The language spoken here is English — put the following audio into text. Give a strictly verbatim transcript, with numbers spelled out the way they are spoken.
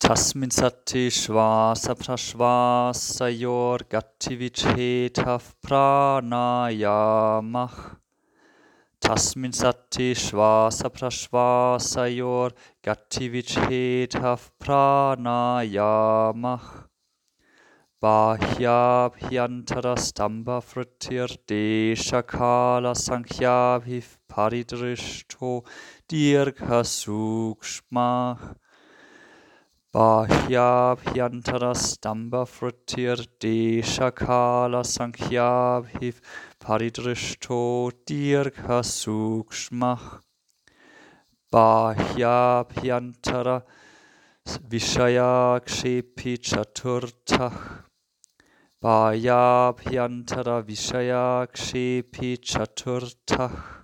Tasmin sati shvasa prashvasayor gativichetav pranayamah. Tasmin sati shvasa prashvasayor gativichetav pranayamah. Bahyabhyantara stamba fritir deshakala sankhyaviv paridrishto dirgha sukshmah. Bahyabhyantara stamba fritir deshakala sankhyaviv paridrishto dirgha sukshmah. Bahyabhyantara vishayakshepi chaturtah. Bahyabhyantara vishayakshepi chaturtah.